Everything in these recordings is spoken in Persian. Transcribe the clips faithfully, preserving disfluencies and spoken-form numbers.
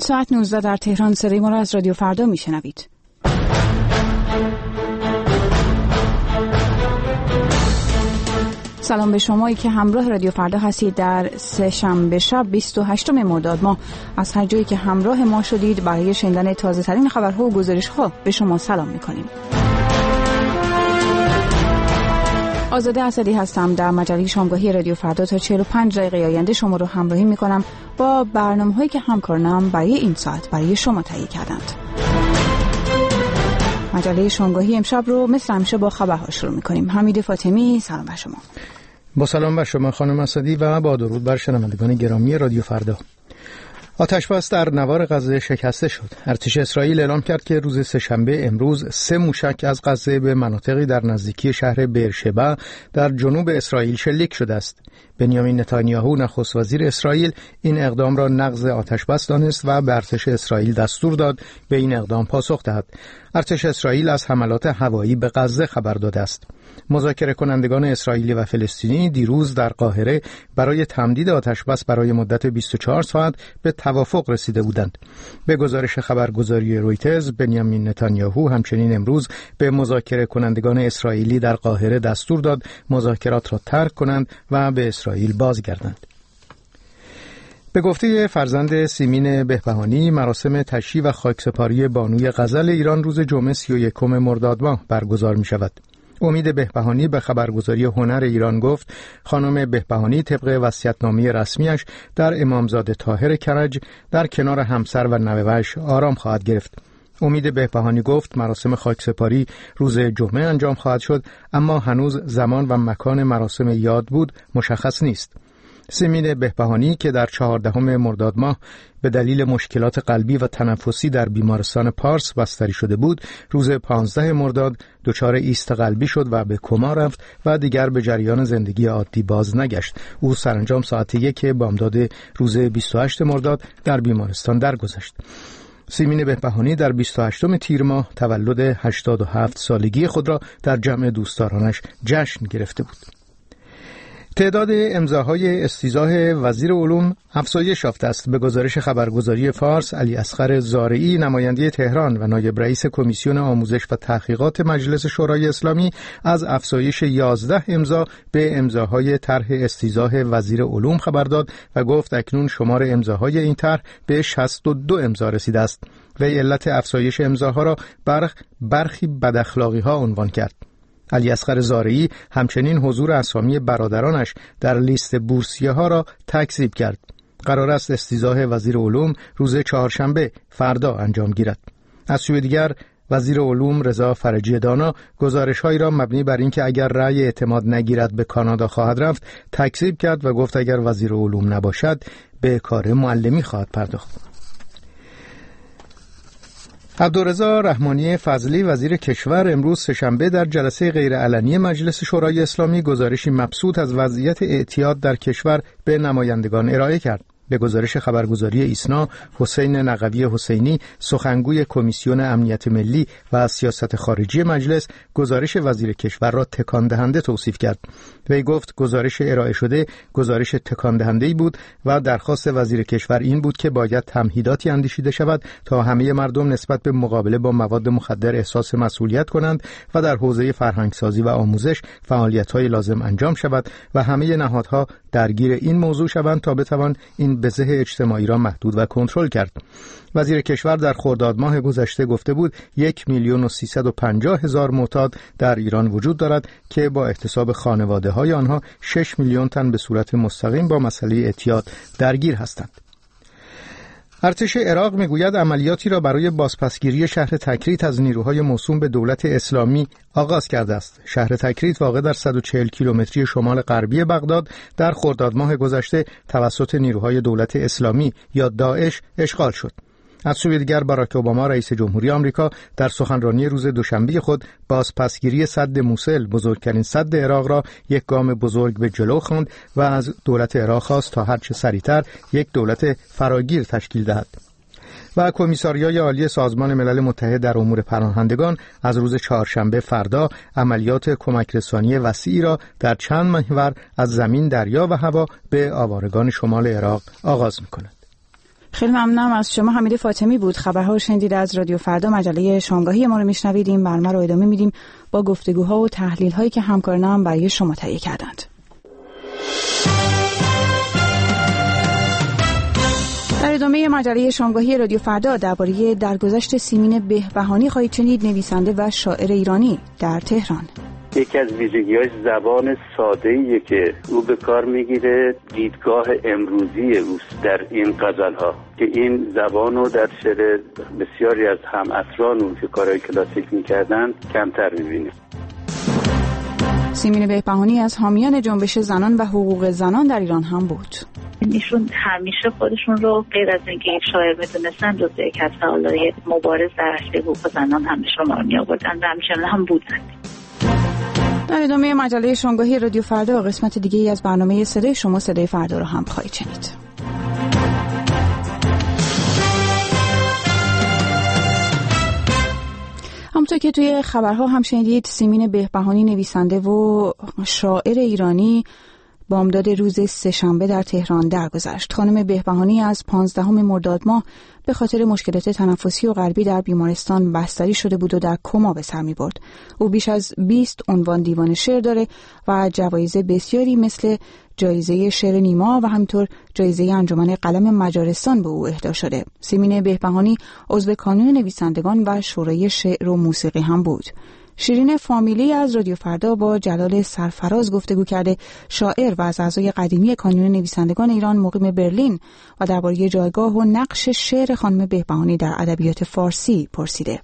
ساعت نوزده در تهران. صدای ما را از رادیو فردا میشنوید. سلام به شمایی که همراه رادیو فردا هستید. در سه شنبه شب بیست و هشتم مرداد ماه از هر جایی که همراه ما شدید برای شنیدن تازه ترین خبرها و گزارش‌ها به شما سلام می‌کنیم. آزاده اسدی هستم. در مجله شامگاهی رادیو فردا تا چهل و پنج دقیقه آینده شما رو همراهی می‌کنم با برنامه‌هایی که همکارانم برای این ساعت برای شما تهیه کردند. مجله شامگاهی امشب رو مثل همیشه با خبرها شروع می‌کنیم. حمید فاطمی، سلام بر شما. با سلام بر شما خانم اسدی و با درود بر شنوندگان گرامی رادیو فردا. آتش‌بس در نوار غزه شکسته شد. ارتش اسرائیل اعلام کرد که روز سه‌شنبه امروز سه موشک از غزه به مناطقی در نزدیکی شهر بیرشبا در جنوب اسرائیل شلیک شده است. بنیامین نتانیاهو نخست وزیر اسرائیل این اقدام را نقض آتش‌بس دانست و به ارتش اسرائیل دستور داد به این اقدام پاسخ دهد. ارتش اسرائیل از حملات هوایی به غزه خبر داده است. مذاکره کنندگان اسرائیلی و فلسطینی دیروز در قاهره برای تمدید آتش‌بس برای مدت بیست و چهار ساعت به توافق رسیده بودند. به گزارش خبرگزاری رویترز، بنیامین نتانیاهو همچنین امروز به مذاکره کنندگان اسرائیلی در قاهره دستور داد مذاکرات را ترک کنند و به اسرائیل بازگردند. به گفته فرزند سیمین بهبهانی، مراسم تشییع و خاکسپاری بانوی غزل ایران روز جمعه سی و یکم مرداد ماه برگزار می شود. امید بهبهانی به خبرگزاری هنر ایران گفت خانم بهبهانی طبق وصیت‌نامه رسمیش در امامزاده طاهر کرج در کنار همسر و نوه‌اش آرام خواهد گرفت. امید بهبهانی گفت مراسم خاکسپاری روز جمعه انجام خواهد شد، اما هنوز زمان و مکان مراسم یاد بود مشخص نیست. سیمین بهبهانی که در چهاردهم مرداد ماه به دلیل مشکلات قلبی و تنفسی در بیمارستان پارس بستری شده بود، روز پانزده مرداد دچار ایست قلبی شد و به کما رفت و دیگر به جریان زندگی عادی باز نگشت. او سرانجام ساعت یک بامداد روز بیست و هشتم مرداد در بیمارستان درگذشت. سیمین بهبهانی در بیست و هشتم تیر ماه تولد هشتاد و هفت سالگی خود را در جمع دوستدارانش جشن گرفته بود. تعداد امضاهای استیضاح وزیر علوم افزایش یافته است. به گزارش خبرگزاری فارس، علی اصغر زارعی نماینده تهران و نایب رئیس کمیسیون آموزش و تحقیقات مجلس شورای اسلامی از افزایش یازده امضا به امضاهای طرح استیضاح وزیر علوم خبر داد و گفت اکنون شمار امضاهای این طرح به شصت و دو امضا رسیده است. وی علت افزایش امضاها را برخ برخی بداخلاقی‌ها عنوان کرد. علی اصغر زارعی همچنین حضور اسامی برادرانش در لیست بورسیه ها را تکذیب کرد. قرار است استیضاح وزیر علوم روز چهارشنبه فردا انجام گیرد. از سوی دیگر وزیر علوم رضا فرجی دانا گزارش‌هایی را مبنی بر اینکه اگر رأی اعتماد نگیرد به کانادا خواهد رفت تکذیب کرد و گفت اگر وزیر علوم نباشد به کار معلمی خواهد پرداخت. عبدالرضا رحمانی فضلی وزیر کشور امروز سه‌شنبه در جلسه غیرعلنی مجلس شورای اسلامی گزارشی مبسوط از وضعیت اعتیاد در کشور به نمایندگان ارائه کرد. به گزارش خبرگزاری ایسنا، حسین نقوی حسینی سخنگوی کمیسیون امنیت ملی و سیاست خارجی مجلس گزارش وزیر کشور را تکان دهنده توصیف کرد. وی گفت گزارش ارائه شده گزارش تکان دهنده‌ای بود و درخواست وزیر کشور این بود که باید تمهیداتی اندیشیده شود تا همه مردم نسبت به مقابله با مواد مخدر احساس مسئولیت کنند و در حوزه فرهنگسازی و آموزش فعالیت‌های لازم انجام شود و همه نهادها درگیر این موضوع شوند تا بتوان این بزه اجتماعی را محدود و کنترل کرد. وزیر کشور در خرداد ماه گذشته گفته بود یک میلیون و سیصد و پنجاه هزار معتاد در ایران وجود دارد که با احتساب خانواده های آنها شش میلیون تن به صورت مستقیم با مسئله اعتیاد درگیر هستند. ارتش عراق میگوید عملیاتی را برای بازپسگیری شهر تکریت از نیروهای موسوم به دولت اسلامی آغاز کرده است. شهر تکریت واقع در صد و چهل کیلومتری شمال غربی بغداد در خرداد ماه گذشته توسط نیروهای دولت اسلامی یا داعش اشغال شد. از سوی دیگر باراک اوباما رئیس جمهوری آمریکا در سخنرانی روز دوشنبه خود بازپسگیری سد موسل بزرگترین سد عراق را یک گام بزرگ به جلو خواند و از دولت عراق خواست تا هرچه سریعتر یک دولت فراگیر تشکیل دهد. و کمیساریای عالی سازمان ملل متحد در امور پناهندگان از روز چهارشنبه فردا عملیات کمک رسانی وسیعی را در چند محور از زمین، دریا و هوا به آوارگان شمال عراق آغاز می‌کند. خیلی ممنونم از شما. حمید فاطمی بود. خبرها شنیدید از رادیو فردا، مجله شامگاهی ما رو میشنوید. این برنامه رو ادامه میدیم با گفتگوها و تحلیل‌هایی که همکارانم برای شما تهیه کردند. در ادامه مجله شامگاهی رادیو فردا درباره درگذشت سیمین بهبهانی خواهید شنید، نویسنده و شاعر ایرانی در تهران. یکی از ویژگی‌های زبان ساده‌ایه که او به کار میگیره دیدگاه امروزی اوست در این غزل‌ها، که این زبان رو در شعر بسیاری از هم عصران اون که کارهای کلاسیک میکردن کمتر میبینیم. سیمین بهبهانی از حامیان جنبش زنان و حقوق زنان در ایران هم بود. ایشون همیشه خودشون رو غیر از اینکه یک شاعر میدونستن جزو یک از فعالای مبارز در عرصه حقوق زنان هم به شمار می آوردن و همیشه هم بودن. در ادامه مجله شامگاهی رادیو فردا قسمت دیگه ای از برنامه صدای شما صدای فردا رو هم خواهید شنید. همونطور که توی خبرها هم شنیدید، سیمین بهبهانی نویسنده و شاعر ایرانی بامداد روز سه‌شنبه در تهران درگذشت. خانم بهبهانی از پانزدهم مرداد ماه به خاطر مشکلات تنفسی و قلبی در بیمارستان بستری شده بود و در کما به سر می برد. او بیش از بیست عنوان دیوان شعر داره و جوایز بسیاری مثل جایزه شعر نیما و همینطور جایزه انجمن قلم مجارستان به او اهدا شده. سیمین بهبهانی عضو کانون نویسندگان و شورای شعر و موسیقی هم بود. شیرین فامیلی از رادیو فردا با جلال سرفراز گفتگو کرده، شاعر و از اعضای قدیمی کانون نویسندگان ایران مقیم برلین، و درباره جایگاه و نقش شعر خانم بهبهانی در ادبیات فارسی پرسیده.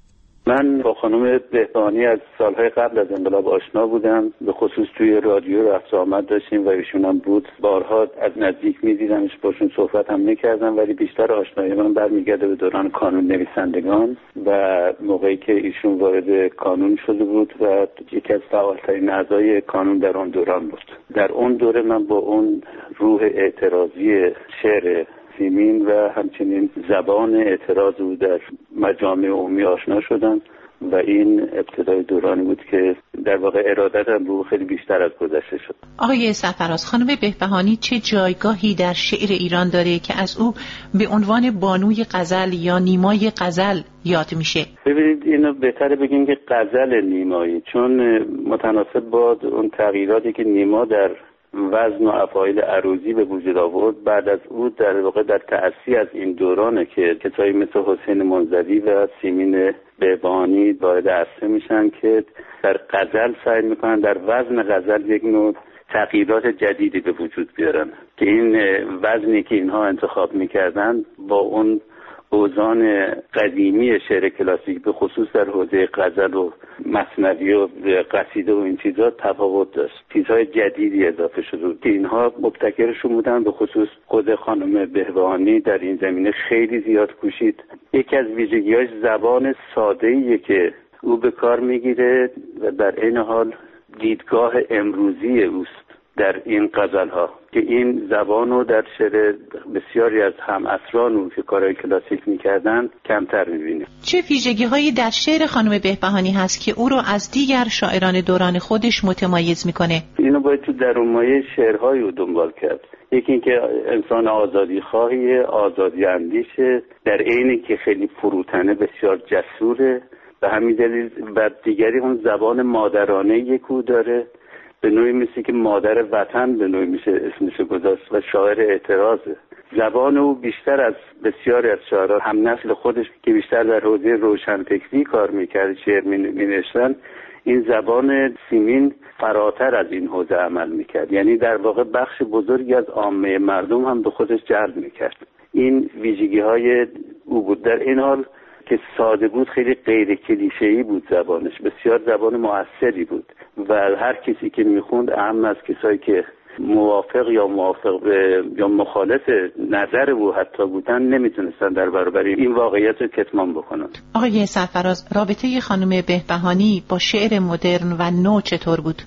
من با خانم بهبهانی از سالهای قبل از انقلاب آشنا بودم، به خصوص توی رادیو رفت آمد داشتیم و ایشون هم بود. بارها از نزدیک می‌دیدمش، باشون صحبت هم می‌کردم، ولی بیشتر آشنایی من برمیگرده به دوران کانون نویسندگان و موقعی که ایشون وارد کانون شده بود و یکی از فعال‌ترین اعضای کانون در اون دوران بود. در اون دوره من با اون روح اعتراضی شعر سیمین و همچنین زبان اعتراض او در مجامع عمومی آشنا شدم و این ابتدای دورانی بود که در واقع ارادتم رو خیلی بیشتر از گذشته شد. آقای سرفراز، خانم بهبهانی چه جایگاهی در شعر ایران داره که از او به عنوان بانوی غزل یا نیمای غزل یاد میشه؟ ببینید، اینو بهتره بگیم که غزل نیمایی، چون متناسب با اون تغییراتی که نیما در وزن و افعال عروضی به وجود آورد، بعد از او در واقع در تأثیر از این دورانه که کسایی مثل حسین منزوی و سیمین بهبهانی وارد عرصه میشن که در غزل سعی میکنن در وزن غزل یک نوع تغییرات جدیدی به وجود بیارن، که این وزنی که اینها انتخاب میکردن با اون اوزان قدیمی شعر کلاسیک به خصوص در حوزه غزل و مثنوی و قصیده و این چیزا تفاوت داشت. چیزهای جدیدی اضافه شده که اینها مبتکرشون بودن. به خصوص خود خانم بهبهانی در این زمینه خیلی زیاد کوشید. یکی از ویژگی‌های زبان ساده‌ایه که او به کار میگیره و در این حال دیدگاه امروزی اوست در این غزل‌ها، که این زبان رو در شعر بسیاری از هم عصران اون که کارهای کلاسیک میکردن کمتر میبینیم. چه ویژگی‌هایی در شعر خانم بهبهانی هست که او رو از دیگر شاعران دوران خودش متمایز میکنه؟ اینو باید تو درونمایه شعرهای رو دنبال کرد. یکی اینکه انسان آزادی خواهیه، آزادی اندیشه، در عینی که خیلی فروتنه، بسیار جسوره. به همین دلیل بر دیگری اون زبان مادرانه یکو داره، به نوعی مثل که مادر وطن به نوعی میشه اسمش گذاشت، و شاعر اعتراضه. زبان او بیشتر از بسیاری از شاعران هم نسل خودش که بیشتر در حوزه روشنفکری کار میکرد، شعر مینوشتن، این زبان سیمین فراتر از این حوزه عمل میکرد، یعنی در واقع بخش بزرگی از عامه مردم هم به خودش جلب میکرد. این ویژگی های او بود. در این حال که ساده بود، خیلی غیر کلیشه‌ای بود زبانش، بسیار زبان مؤثری بود و هر کسی که میخوند، اهم از کسایی که موافق یا موافق به یا مخالف نظر او حتی بودن، نمیتونستن در برابر این واقعیت رو کتمان بکنن. آقای سرفراز، رابطه خانم بهبهانی با شعر مدرن و نو چطور بود؟ او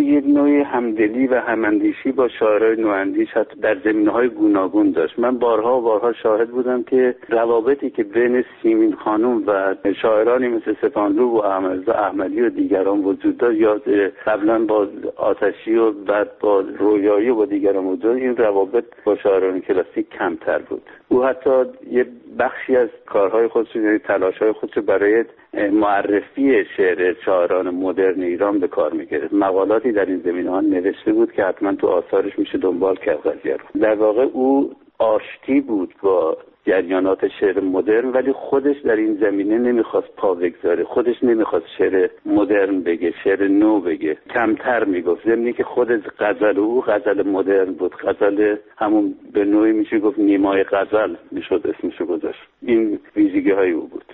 یک نوع همدلی و هماندیشی با شاعرای نواندیش حتی در زمینه‌های گوناگون داشت. من بارها و بارها شاهد بودم که روابطی که بین سیمین خانم و شاعرانی مثل سپاهانلو و احمدرضا احمدی و دیگران وجود داشت، یا قبلا با آتشی و بعد با رویایی و با دیگران وجود داشت، این روابط با شاعران کلاسیک کمتر بود. او حتی یه بخشی از کارهای خودش، یعنی تلاش‌های خودش برای معرفی شعر شاعران مدرن ایران به کار می‌گرفت. مقالاتی در این زمینه‌ها نوشته بود که حتما تو آثارش میشه دنبال کرد قضیه رو. در واقع او آشتی بود با جریانات شعر مدرن، ولی خودش در این زمینه نمیخواست پا بگذاره، خودش نمیخواست شعر مدرن بگه، شعر نو بگه، کمتر میگفت. زمینی که خود غزل او غزل مدرن بود، غزل همون به نوعی میشه گفت نیمای غزل میشد اسمشو گذاشت. این ویژگی های او بود.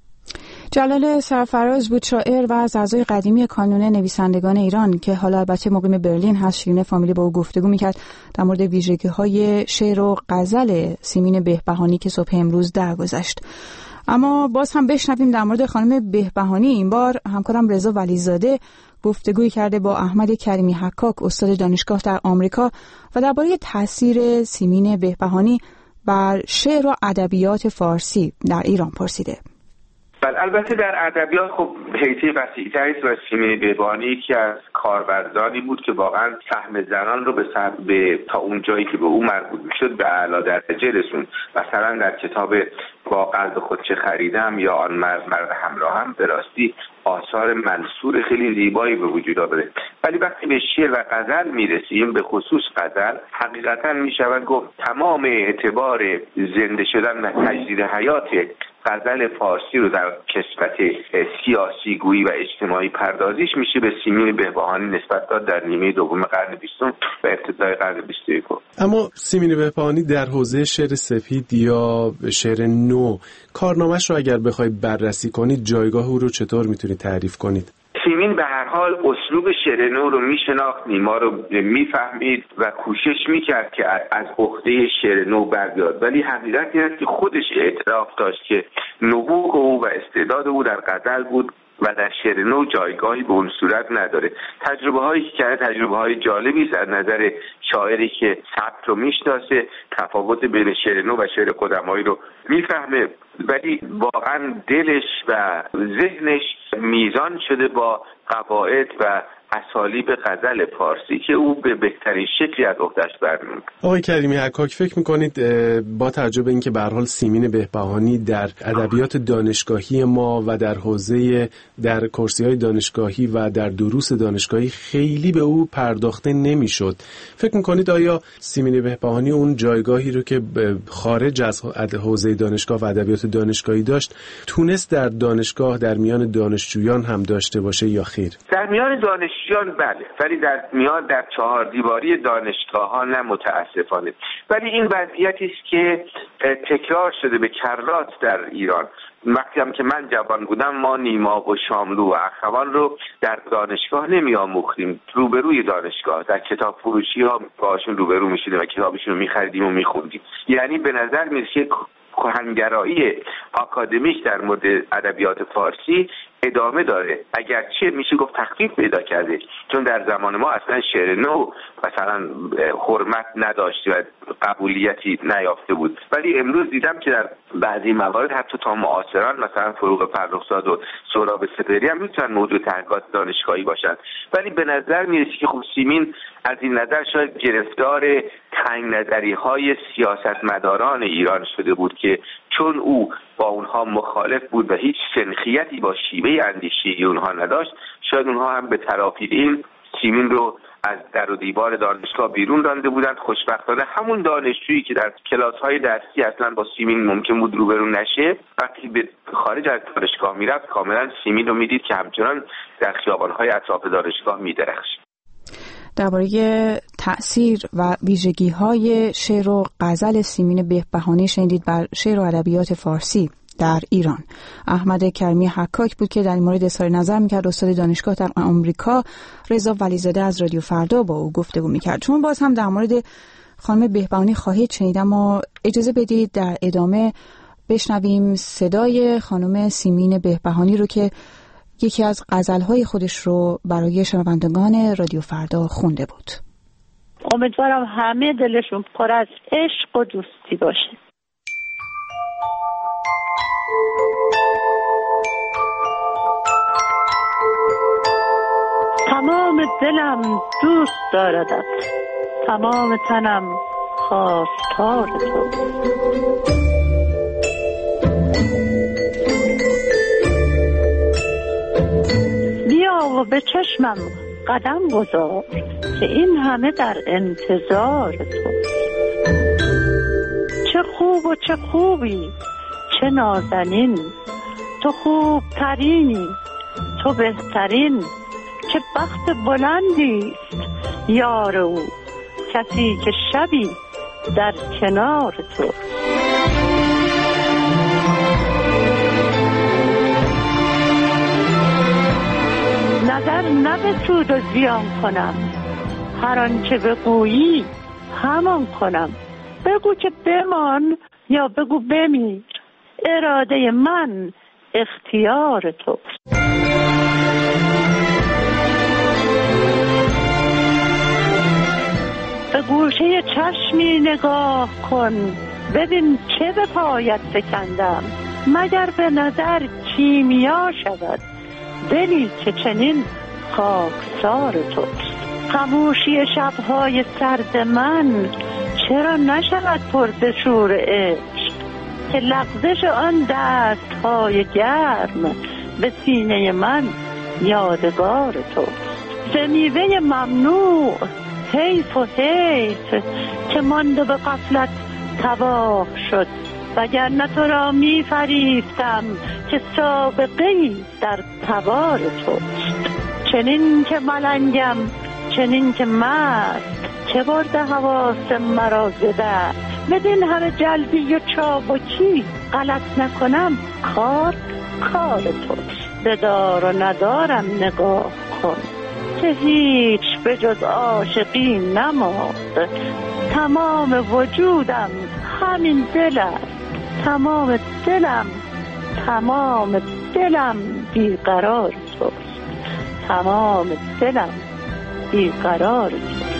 جلال سرفراز بود شاعر و از اعضای قدیمی کانون نویسندگان ایران که حالا البته مقیم برلین هست. شیرین فامیلی با او گفتگو میکرد در مورد ویژگی‌های شعر و غزل سیمین بهبهانی که صبح امروز درگذشت. اما باز هم بشنویم در مورد خانم بهبهانی. این بار همکارم رضا ولیزاده گفتگوی کرده با احمد کریمی حکاک، استاد دانشگاه در آمریکا، و درباره تاثیر سیمین بهبهانی بر شعر و ادبیات فارسی در ایران پرسیده. بله، البته در ادبیات خب حیطه وسیع‌تری است و سیمین بهبهانی یکی از کاربردانی بود که واقعا سهم زنان رو به سر به تا اون جایی که به او مربوط میشد به اعلی درجه رسوند. مثلا در کتاب با قلب خود چه خریدم یا آن مرد مرد همراهم به راستی آثار منثور خیلی زیبایی به وجود آورده. ولی وقتی به شعر و غزل میرسیم، به خصوص غزل، حقیقتا میشود گفت تمام اعتبار زنده شدن و تجدید حیات غزل فارسی رو در کسوت سیاسی گویی و اجتماعی پردازیش میشه به سیمین بهبهانی نسبت داد در نیمه دوم قرن بیستم و ابتدای قرن بیست و یکم. اما سیمین بهبهانی در حوزه شعر سفید یا شعر نو کارنامه‌اش رو اگر بخوای بررسی کنید، جایگاه او رو چطور میتونید تعریف کنید؟ سیمین به هر حال اسلوب شعر نو رو میشناخت، نیما رو میفهمید و کوشش میکرد که از عهده شعر نو بر بیاد، ولی حقیقت این است که خودش اعتراف داشت که نبوغ او و استعداد او در غزل بود و در شعر نو جایگاهی به اون صورت نداره. تجربه هایی که کرده تجربه های جالبی است از نظر شاعری که سبک رو میشناسه، تفاوت بین شعر نو و شعر قدمایی رو میفهمه، ولی واقعا دلش و ذهنش میزان شده با قواعد و اسالیب غزل فارسی که او به بهترین شکلی از عهده‌اش برمی‌آورد. آقای کریمی حکاک، فکر می‌کنید با توجه به اینکه به هر حال سیمین بهبهانی در ادبیات دانشگاهی ما و در حوزه در کورسی‌های دانشگاهی و در دروس دانشگاهی خیلی به او پرداخته نمی‌شد، فکر می‌کنید آیا سیمین بهبهانی اون جایگاهی رو که خارج از حوزه دانشگاه و ادبیات دانشگاهی داشت تونست در دانشگاه در میان دانشجویان هم داشته باشه یا خیر؟ در میان دانش جان بله، ولی در میان در چهار دیواری دانشگاه ها نه متاسفانه. ولی این وضعیتی است که تکرار شده به کرات در ایران. وقتی هم که من جوان بودم ما نیما و شاملو و اخوان رو در دانشگاه نمی آموختیم، روبروی دانشگاه در کتاب فروشی ها باشون روبرو می شدیم و کتابشون رو می خریدیم و می خوندیم. یعنی به نظر می رسید کهنگرایی آکادمیک در مورد ادبیات فارسی ادامه داره، اگرچه میشه گفت تخفیف پیدا کرده، چون در زمان ما اصلا شعر نو مثلا حرمت نداشت و قبولیتی نیافته بود. ولی امروز دیدم که در بعضی موارد حتی تا معاصران مثلا فروغ فرخزاد و سهراب سپهری هم میتونن موضوع تحقیقات دانشگاهی باشن. ولی به نظر میرسه که خب سیمین از این نظر شاید گرفتار تنگ نظری های سیاستمداران ایران شده بود که چون او با اونها مخالف بود و هیچ سنخیتی با شیوه اندیشی اونها نداشت، شاید اونها هم به ترافید این سیمین رو از در و دیوار دانشگاه بیرون رانده بودند. خوشبختانه همون دانشجویی که در کلاس‌های درسی اصلا با سیمین ممکن بود روبرو نشه، وقتی به خارج از دانشگاه میرفت کاملا سیمین رو میدید که همچنان در خیابان‌های اطراف دانشگاه میدرخشید. درباره تأثیر و ویژگی‌های شعر و غزل سیمین بهبهانی شنیدید بر شعر و ادبیات فارسی در ایران. احمد کریمی حکاک بود که در این مورد اظهار نظر میکرد. استاد دانشگاه در آمریکا. رضا ولیزاده از رادیو فردا با او گفتگو میکرد. چون باز هم در مورد خانم بهبهانی خواهید شنید، اما اجازه بدید در ادامه بشنویم صدای خانم سیمین بهبهانی رو که یکی از غزلهای خودش رو برای شنوندگان رادیو فردا خونده بود. امیدوارم همه دلشون پر از عشق و دوستی باشه. تمام دلم دوست داردت، تمام تنم خواستار تو. بیا و به چشمم قدم گذار که این همه در انتظار تو. چه خوب و چه خوبی، چه نازنین، تو خوب ترینی، تو بهترین. چه بخت بلندیست یار او، کسی که شبی در کنار تو. نظر نه به سود و زیان کنم، هر آنچه بگویی همان کنم. بگو که بمان یا بگو بمیر، اراده من اختیار تو. به گوشه چشمی نگاه کن، ببین چه به پایت فکندم. مگر به نظر کیمیا شود دلی که چنین خاکسار توست. خاموشی شبهای سرد من چرا نشود پر ز شور عشق، که لغزش آن دستهای گرم به سینه من یادگار توست. ز میوه ممنوع حیف و حیف که ماند به غفلت تباه شد، وگرنه تو را می فریفتم که سابقه‌ای در تبار توست. چنین که ملنگم چنین که مست، چه برده حواس مرا ز دست. بدین همه جلبی و چابکی غلط نکنم کار کار توست. بدار و ندارم نگاه کن که هیچ به جز عاشقی نماند. تمام وجودم همین دل است، تمام دلم تمام دلم بیقرار توست، تمام دلم بیقرار توست.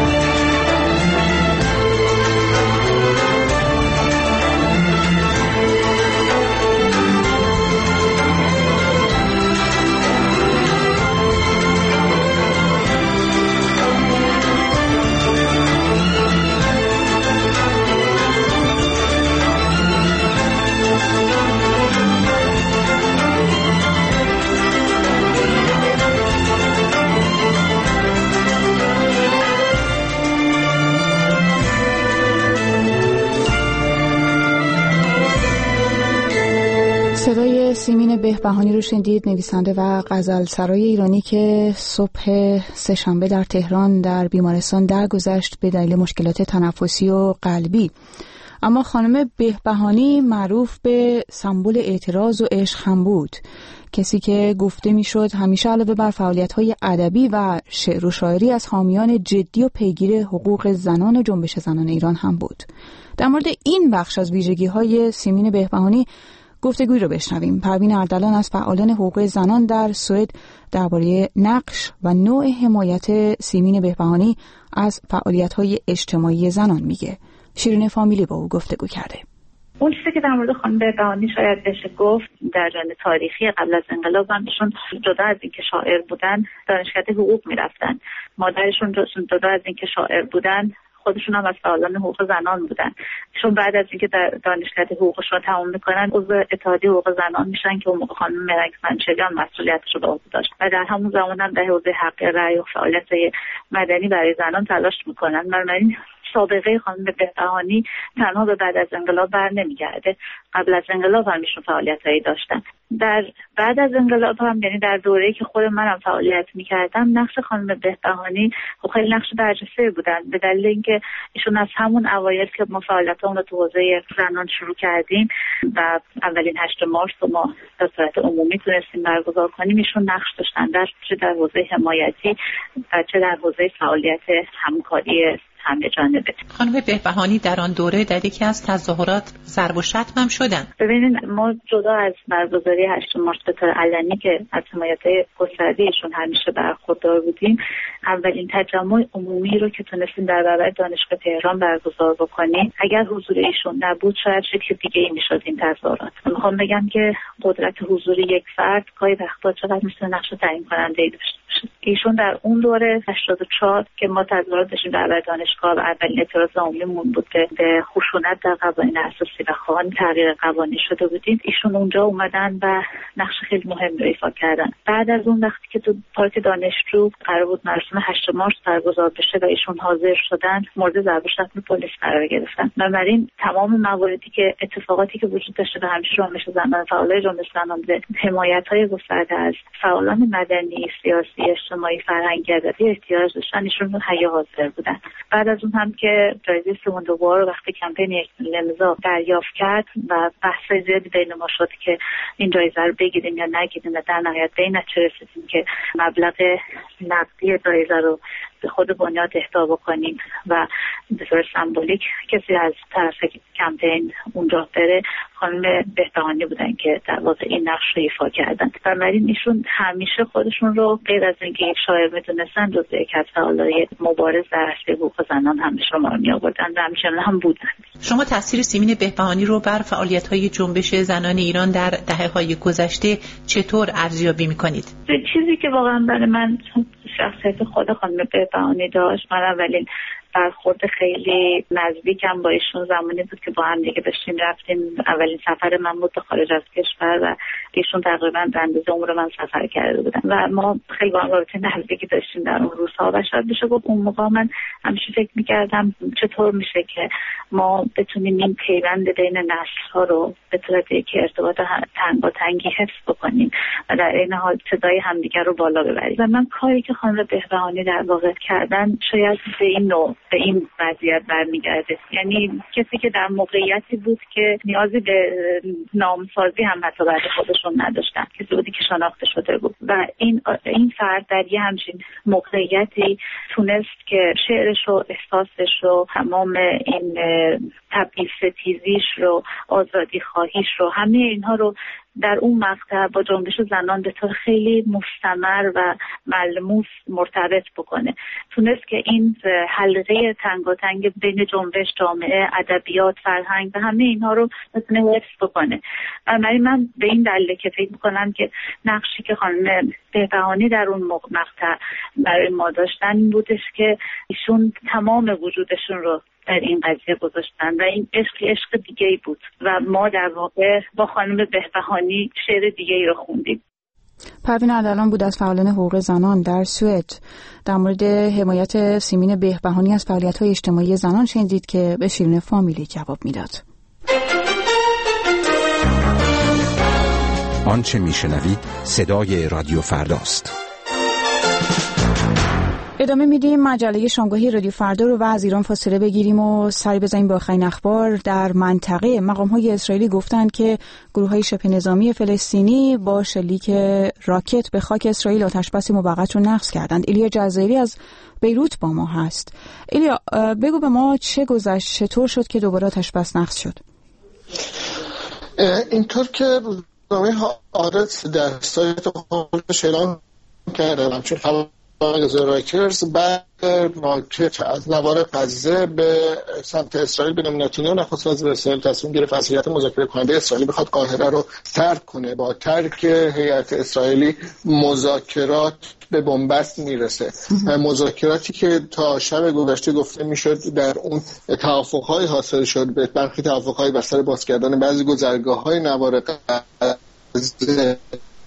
صدای سیمین بهبهانی رو شنیدید، نویسنده و غزل سرای ایرانی که صبح سه‌شنبه در تهران در بیمارستان درگذشت به دلیل مشکلات تنفسی و قلبی. اما خانم بهبهانی معروف به سمبل اعتراض و عشق هم بود، کسی که گفته میشد همیشه علاوه بر فعالیت‌های ادبی و شعر و شاعری از حامیان جدی و پیگیر حقوق زنان و جنبش زنان ایران هم بود. در مورد این بخش از ویژگی‌های سیمین بهبهانی گفتگوی رو بشنویم. پروین اردلان از فعالان حقوق زنان در سوئد درباره نقش و نوع حمایت سیمین بهبهانی از فعالیت‌های اجتماعی زنان میگه. شیرین فامیلی با او گفتگو کرده. اون چیزی که در مورد خانم بهبهانی شاید بشه گفت در جریان تاریخی قبل از انقلاب هم ایشون جدا از اینکه شاعر بودن دانشکده حقوق میرفتن. مادرشون جدا از اینکه شاعر بودن خودشون هم از فعالان حقوق زنان بودن. ایشون بعد از اینکه در دانشکده حقوقشون رو تمام میکنن عضو اتحادیه حقوق زنان میشن که اون موقع خانم مرنگ سنچلیان مسئولیتش رو به عهده داشت و در همون زمان هم در حوزه حق رأی و فعالیت مدنی برای زنان تلاش میکنن. بنابراین سابقه خانم بهبهانی تنها به بعد از انقلاب بر نمیگرده. قبل از انقلاب هم ایشون فعالیتایی داشتن. در بعد از انقلاب هم، یعنی در دوره‌ای که خود منم فعالیت میکردم، نقش خانم بهبهانی خب خیلی نقش برجسته بودن، به دلیل اینکه ایشون از همون اوایل که ما فعالیتامون رو تو حوزه زنان شروع کردیم و اولین هشت مارس رو ما به صورت عمومی تونستیم برگزار کنیم، ایشون نقش داشتن در چه در حوزه حمایتی و چه در حوزه فعالیت همکاری همه جانبه. خانم بهبهانی در آن دوره در یکی از تظاهرات ضرب و شتم هم شدن. ببینید ما جدا از برگزاری هشتم مارس به طور علنی که از حمایت‌های گسترده‌شون همیشه برخوردار بودیم، اولین تجمع عمومی رو که تونستیم در برابر دانشگاه تهران برگزار بکنیم، اگر حضور ایشون نبود شاید شکل دیگه‌ای میشد این تظاهرات. میخوام بگم که قدرت حضور یک فرد گاهی وقتا چقدر میتونه نقش تعیین کننده داشته باشه. ایشون در اون دوره هشتاد و چهار که ما تظاهرات داشتیم در برابر دانشگاه و اولین اعتراض عمومیمون بود به خشونت در قوانین اساسی و خواهان تغییر قوانین شده بودیم، ایشون اونجا اومدن و نقش خیلی مهم رو ایفا کردن. بعد از اون وقتی که تو پارک دانشجو قرار بود مراسم هشتم مارس برگزار بشه و ایشون حاضر شدن، مورد ضرب و شتم پلیس قرار گرفتن. بنابراین تمام مواردی که اتفاقاتی که وجود داشته و همیشه جنبش زنان، فعالای جنبش زنان به حمایت‌های گسترده از فعالان مدنی، سیاسی، اجتماعی، فرهنگی ادبی احتیاج داشتن، ایشون حیا حاضر بودن. بعد از اون هم که جایزه سوندوار رو وقتی کمپین یک میلیون امضا دریافت کرد و بحث زیادی بین ما شد که این جایزه رو بگیریم یا نگیریم و در نهایت به این نتیجه رسیدیم که مبلغ نقدی جایزه رو به خود بنیاد اهدا بکنیم و به طور سمبولیک کسی از طرف کمپین اونجا بره. خانم بهبهانی بودن که در واقع این نقش رو ایفا کردن. بنابراین ایشون همیشه خودشون رو غیر از اینکه یک شاعر میدونستن جزو یک از فعالای مبارز در حوزه حقوق زنان هم به شمار می آوردن و همیشه هم بودن. شما تاثیر سیمین بهبهانی رو بر فعالیت‌های جنبش زنان ایران در دهه‌های گذشته چطور ارزیابی می‌کنید؟ چیزی که واقعا برای من شخصیت خود خانم بهبهانی داشت، من اولین برخورد خیلی نزدیکم با ایشون زمانی بود که با هم دیگه داشتیم رفتیم. اولین سفر من بود به خارج از کشور و ایشون تقریبا به اندازه عمر من سفر کرده بودن و ما خیلی با هم رابطه نزدیکی داشتیم در اون روزها و شاید بشه گفت اون موقع من همیشه فکر می‌کردم چطور میشه که ما بتونیم این پیوند بین نسل‌ها رو به صورت یک ارتباط تنگاتنگی حفظ بکنیم و در این حال صدای همدیگر رو بالا ببریم. و من کاری که خانم بهبهانی در واقع کردن شاید به این نوع به این وضعیت برمیگرده، یعنی کسی که در موقعیتی بود که نیازی به نامسازی هم حتی بعد خودشون نداشتن، کسی بودی که شناخته شده بود و این این فرد در یه همچین موقعیتی تونست که شعرش رو، احساسش رو، تمام این تبعیض ستیزیش رو، آزادی خواهیش رو، همه اینها رو در اون مقطع با جنبش زنان به طور خیلی مستمر و ملموس مرتبط بکنه. تونست که این حلقه تنگاتنگ بین جنبش، جامعه، ادبیات، فرهنگ و همه اینها رو بتونه حفظ بکنه. بنابراین من به این دلیل که فکر میکنم که نقشی که خانم بهبهانی در اون مقطع برای ما داشتن این بودش که ایشون تمام وجودشون رو در این قضیه گذاشتن و این عشق عشق دیگه ای بود و ما در واقع با خانم بهبهانی شعر دیگه ای رو خوندیم. پروین اردلان بود از فعالان حقوق زنان در سوئد. در مورد حمایت سیمین بهبهانی از فعالیت‌های اجتماعی زنان شنیدید که به شیرین فامیلی جواب میداد. آنچه میشنوید صدای رادیو فرداست. ادامه میدیم مجله شامگاهی رادیو فردا رو و از ایران فاصله بگیریم و سری بزنیم به آخرین اخبار. در منطقه مقام‌های اسرائیلی گفتند که گروه‌های شبه نظامی فلسطینی با شلیک راکت به خاک اسرائیل آتشبس موقت رو نقض کردند. ایلیا جزایری از بیروت با ما هست. ایلیا بگو به ما چه گذشت، چطور شد که دوباره آتشبس نقض شد؟ اینطور که روزنامه هآرتس در سایت خودش اعلام کرده، چون از راکرز بعد راکت از نوار غزه به سمت اسرائیل به نتانیاهو نخست وزیر اسرائیل تصمیم گرفت از هیئت مذاکره کننده اسرائیلی بخواد قاهره رو ترک کنه. با ترک هیئت اسرائیلی مذاکرات به بنبست میرسه. مذاکراتی که تا شب گذشته گفته میشد در اون توافق‌های حاصل شد، به برخی توافق‌های بر سر باز کردن بعضی گذرگاه‌های نوار غزه،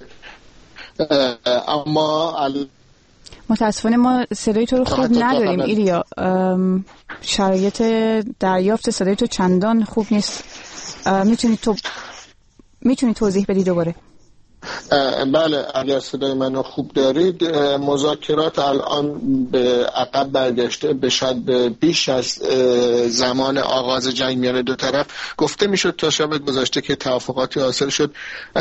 اما متاسفانه ما صدای تو رو خوب نداریم ایلیا. شرایط دریافت صدای تو چندان خوب نیست. میتونی تو میتونی توضیح بدی دوباره؟ بله، اگر صدای منو خوب دارید، مذاکرات الان به عقب برگشته، به شاید بیش از زمان آغاز جنگ میان دو طرف. گفته میشد تا شب گذشته که توافقاتی حاصل شد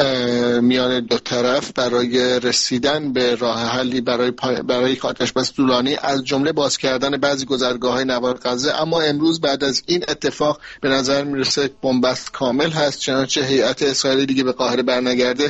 میان دو طرف برای رسیدن به راه حلی برای برای آتش‌بس طولانی، از جمله باز کردن بعضی گذرگاه‌های نوار غزه. اما امروز بعد از این اتفاق به نظر میرسه بنبست کامل هست، چنانچه هیئت اسرائیلی دیگه به قاهره برنگرده.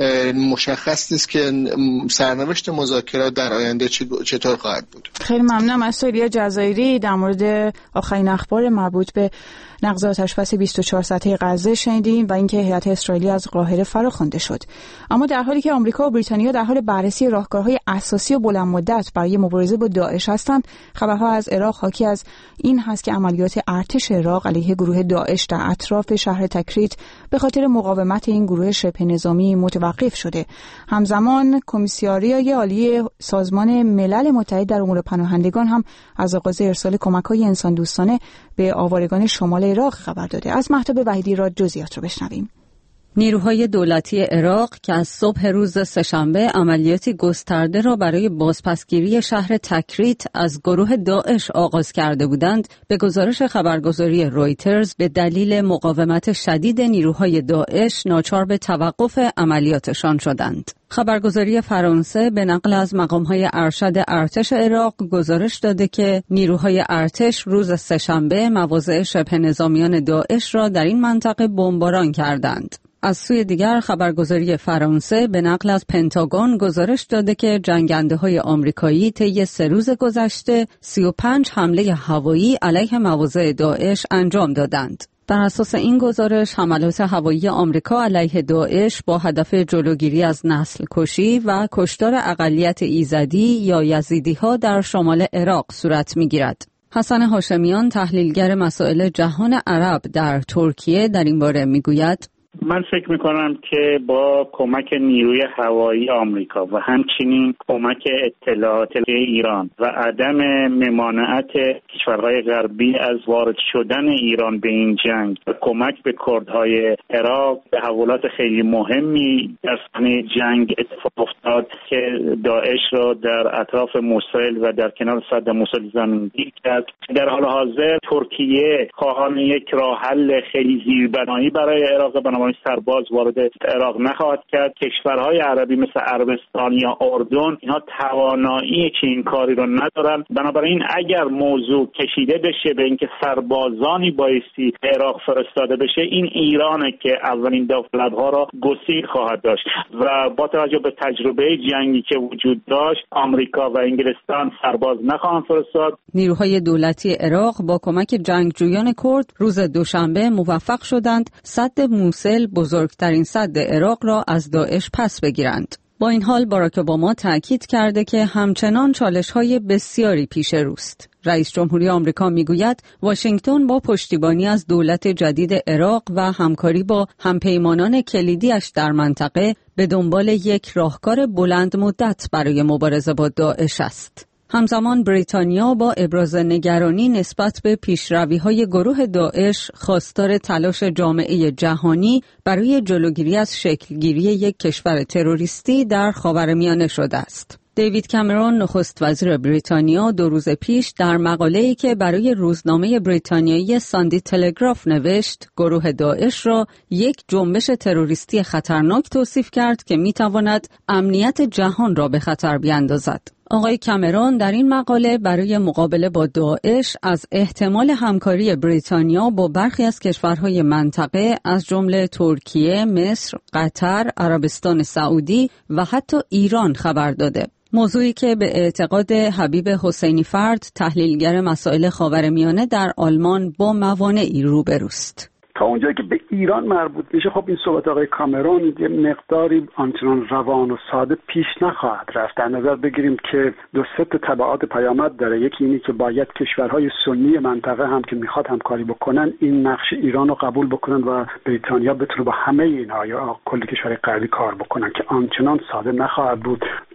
مشخص نیست که سرنوشت مذاکرات در آینده چطور خواهد بود. خیلی ممنونم از سوریا جزایری. در مورد آخرین اخبار مربوط به نقض آتش‌بس بیست و چهار ساعته غزه شنیدیم و اینکه هیئت اسرائیلی از قاهره فراخوانده شد. اما در حالی که آمریکا و بریتانیا در حال بررسی راهکارهای اساسی و بلند مدت برای مبارزه با داعش هستند، خبرها از عراق حاکی از این هست که عملیات ارتش عراق علیه گروه داعش در اطراف شهر تکریت به خاطر مقاومت این گروه شبه نظامی متوقف شده. همزمان کمیساریای عالی سازمان ملل متحد در امور پناهندگان هم از آغاز ارسال کمک‌های انسان دوستانه به آوارگان شمال عراق خبر داده. از مهتاب وحیدی را جزئیات رو بشنویم. نیروهای دولتی عراق که از صبح روز سه‌شنبه عملیاتی گسترده را برای بازپسگیری شهر تکریت از گروه داعش آغاز کرده بودند، به گزارش خبرگزاری رویترز به دلیل مقاومت شدید نیروهای داعش ناچار به توقف عملیاتشان شدند. خبرگزاری فرانسه به نقل از مقام‌های ارشد ارتش عراق گزارش داده که نیروهای ارتش روز سه‌شنبه مواضع شبه نظامیان داعش را در این منطقه بمباران کردند. از سوی دیگر خبرگزاری فرانسه به نقل از پنتاگون گزارش داده که جنگنده‌های آمریکایی طی سه روز گذشته سی و پنج حمله هوایی علیه مواضع داعش انجام دادند. بر اساس این گزارش حملات هوایی آمریکا علیه داعش با هدف جلوگیری از نسل کشی و کشتار اقلیت ایزدی یا یزیدی‌ها در شمال عراق صورت می‌گیرد. حسن هاشمیان، تحلیلگر مسائل جهان عرب در ترکیه، در این باره می‌گوید: من فکر میکنم که با کمک نیروی هوایی آمریکا و همچنین کمک اطلاعات ایران و عدم ممانعت کشورهای غربی از وارد شدن ایران به این جنگ و کمک به کردهای عراق، تحولات خیلی مهمی در صحنه جنگ اتفاق افتاد که داعش را در اطراف موصل و در کنار سد موصل زمینگیر کرد. در حال حاضر ترکیه خواهان یک راه حل خیلی زیربنایی برای عراق، بنابراین سرباز وارد عراق نخواهد کرد. کشورهای عربی مثل عربستان یا اردن اینها توانایی که این کاری رو ندارن. بنابراین اگر موضوع کشیده بشه به اینکه سربازانی بایستی عراق فرستاده بشه، این ایرانه که اولین داوطلب‌ها را گسیل خواهد داشت و با توجه به تجربه جنگی که وجود داشت، آمریکا و انگلستان سرباز نخواهند فرستاد. نیروهای دولتی عراق با کمک جنگجویان کرد روز دوشنبه موفق شدند سد موصل، بزرگترین سد عراق، را از داعش پس بگیرند. با این حال باراک اوباما تأکید کرده که همچنان چالش‌های بسیاری پیش روست. رئیس جمهوری آمریکا میگوید واشنگتن با پشتیبانی از دولت جدید عراق و همکاری با همپیمانان کلیدیش در منطقه به دنبال یک راهکار بلند مدت برای مبارزه با داعش است. همزمان بریتانیا با ابراز نگرانی نسبت به پیشروی‌های گروه داعش خواستار تلاش جامعه جهانی برای جلوگیری از شکلگیری یک کشور تروریستی در خاورمیانه شده است. دیوید کامرون، نخست وزیر بریتانیا، دو روز پیش در مقاله‌ای که برای روزنامه بریتانیایی ساندی تلگراف نوشت، گروه داعش را یک جنبش تروریستی خطرناک توصیف کرد که می‌تواند امنیت جهان را به خطر بیندازد. آقای کامرون در این مقاله برای مقابله با داعش از احتمال همکاری بریتانیا با برخی از کشورهای منطقه از جمله ترکیه، مصر، قطر، عربستان سعودی و حتی ایران خبر داده. موضوعی که به اعتقاد حبیب حسینی فرد، تحلیلگر مسائل خاورمیانه در آلمان، با موانعی روبروست. تا اونجایی که به ایران مربوط میشه، خب این صحبت آقای کامرون یه مقداری آنچنان روان و ساده پیش نخواهد رفت. در نظر بگیریم که دو سه تا تبعات پیامد داره. یکی اینی که باید کشورهای سنی منطقه هم که میخواد همکاری بکنن این نقش ایران رو قبول بکنن و بریتانیا بتونه با همه اینها یا کل کشورهای غربی کار بکنن که آنچنان ساده نخواهد بود.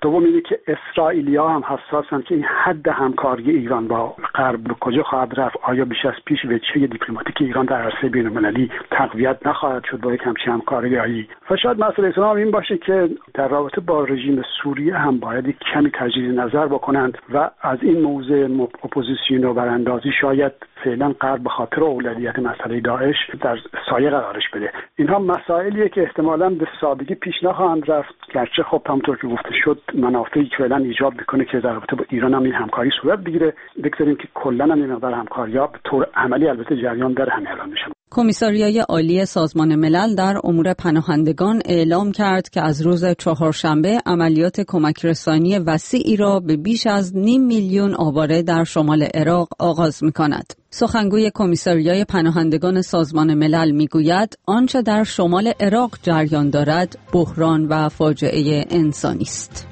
دوم اینه که اسرائیلی‌ها هم حساسن که این حد همکاری ایران با غرب به کجا خواهد رفت. آیا بیش از پیش وجهه دیپلماتیک ایران در عرصه بین‌المللی تقویت نخواهد شد با یک همچین همکاری‌هایی؟ و شاید مسئله اسلام این باشه که در رابطه با رژیم سوریه هم باید کمی تجدید نظر بکنند و از این موضع اپوزیسیون و براندازی شاید فعلا غرب به خاطر اولویت مسئله داعش در سایه قرارش بده. اینها مسائلیه که احتمالاً به سادگی پیش نخواهند رفت، گرچه خب همونطور که گفته شد منافعی که فعلا ایجاد میکنه که در رابطه با ایران هم این همکاری صورت بگیره. بگذاریم که کلا هم این مقدار همکاری‌ها به طور عملی البته جریان داره همین الان میشه. کمیساریای عالی سازمان ملل در امور پناهندگان اعلام کرد که از روز چهارشنبه عملیات کمک رسانی وسیعی را به بیش از نیم میلیون آواره در شمال عراق آغاز می‌کند. سخنگوی کمیساریای پناهندگان سازمان ملل میگوید آنچه در شمال عراق جریان دارد بحران و فاجعه انسانی است.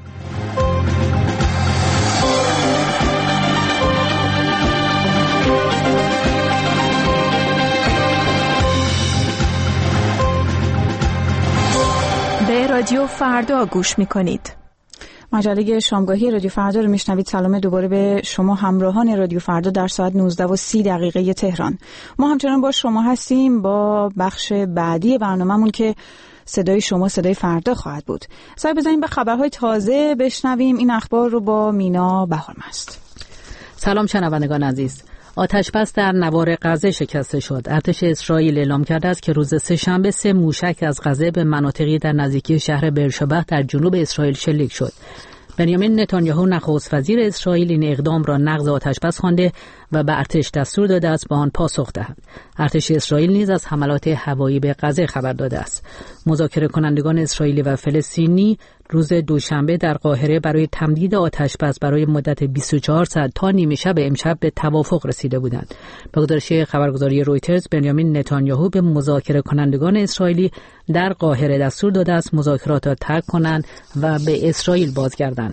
به رادیو فردا گوش می‌کنید. مجله شامگاهی رادیو فردا رو میشنوید. سلام دوباره به شما همراهان رادیو فردا در ساعت نوزده و سی دقیقه تهران. ما همچنان با شما هستیم با بخش بعدی برنامه‌مون که صدای شما صدای فردا خواهد بود. سر بزنیم به خبرهای تازه بشنویم. این اخبار رو با مینا بهارمست. سلام شنوندگان عزیز. آتش‌بس در نوار غزه شکسته شد. ارتش اسرائیل اعلام کرده است که روز سه‌شنبه سه موشک از غزه به مناطقی در نزدیکی شهر برشبه در جنوب اسرائیل شلیک شد. بنیامین نتانیاهو نخست وزیر اسرائیل این اقدام را نقض آتش‌بس خوانده و به ارتش دستور داده است به آن پاسخ دهد. ارتش اسرائیل نیز از حملات هوایی به غزه خبر داده است. مذاکره کنندگان اسرائیلی و فلسطینی روز دوشنبه در قاهره برای تمدید آتش‌بس برای مدت بیست و چهار ساعت تا نیمه شب امشب به توافق رسیده بودند. به گزارش خبرگزاری رویترز بنیامین نتانیاهو به مذاکره کنندگان اسرائیلی در قاهره دستور داده است مذاکرات را ترک کنند و به اسرائیل بازگردند.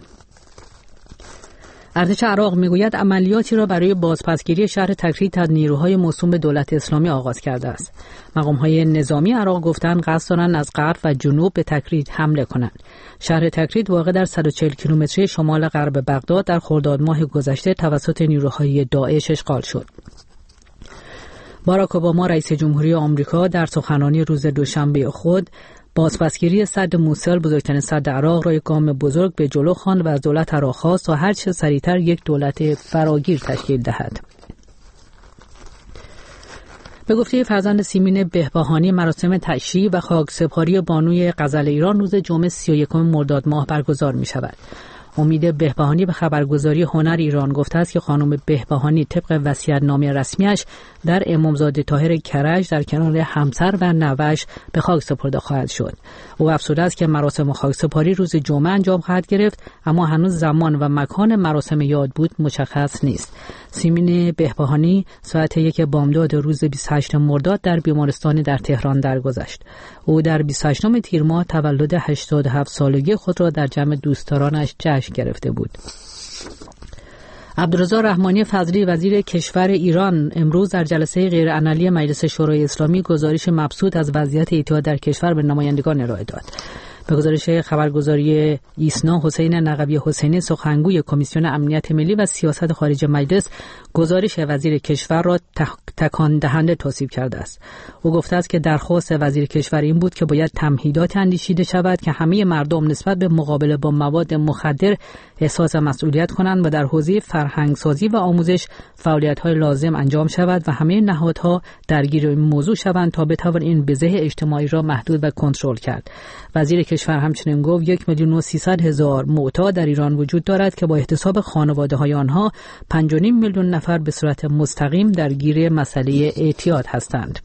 ارتش عراق میگوید عملیاتی را برای بازپسگیری شهر تکریت از نیروهای موسوم به دولت اسلامی آغاز کرده است. مقام‌های نظامی عراق گفتند قصد دارند از غرب و جنوب به تکریت حمله کنند. شهر تکریت واقع در صد و چهل کیلومتری شمال غرب بغداد در خرداد ماه گذشته توسط نیروهای داعش اشغال شد. باراک اوباما رئیس جمهوری آمریکا در سخنرانی روز دوشنبه خود بازپسگیری سد موسل بزرگترین سد عراق را یک گام بزرگ به جلو خواند و از دولت عراق خواست تا هر چه سریعتر یک دولت فراگیر تشکیل دهد. به گفته فرزند سیمین بهبهانی مراسم تشییع و خاکسپاری بانوی غزل ایران روز جمعه سی و یکم مرداد ماه برگزار می شود. امید بهبهانی به خبرگزاری هنر ایران گفته است که خانم بهبهانی طبق وصیت‌نامه رسمیش در امامزاده طاهر کرج در کنار همسر و نوه‌اش به خاک سپرده خواهد شد. او افزوده است که مراسم خاکسپاری روز جمعه انجام خواهد گرفت اما هنوز زمان و مکان مراسم یادبود مشخص نیست. سیمین بهبهانی ساعت یک بامداد روز بیست و هشتم مرداد در بیمارستانی در تهران درگذشت. او در بیست و هشتم تیر ماه تولد هشتاد و هفت سالگی خود را در جمع دوستدارانش جشن گرفته بود. عبدالرضا رحمانی فضلی وزیر کشور ایران امروز در جلسه غیرعملی مجلس شورای اسلامی گزارش مبسوط از وضعیت اعتیاد در کشور به نمایندگان ارائه داد. به گزارش خبرگزاری ایسنا حسین نقبی حسینی سخنگوی کمیسیون امنیت ملی و سیاست خارجی مجلس گزارش وزیر کشور را تکان دهنده توصیف کرده است. او گفته است که درخواست وزیر کشور این بود که باید تمهیدات اندیشیده شود که همه مردم نسبت به مقابله با مواد مخدر احساس مسئولیت کنند و در حوزه فرهنگسازی و آموزش فعالیت‌های لازم انجام شود و همه نهادها درگیر این موضوع شوند تا بتوان این بزه اجتماعی را محدود و کنترل کرد. وزیر کشور همچنین گفت یک میلیون و سیصد هزار معتاد در ایران وجود دارد که با احتساب خانواده‌های آنها پنج و نیم میلیون نفر به صورت مستقیم درگیر مسئله اعتیاد هستند.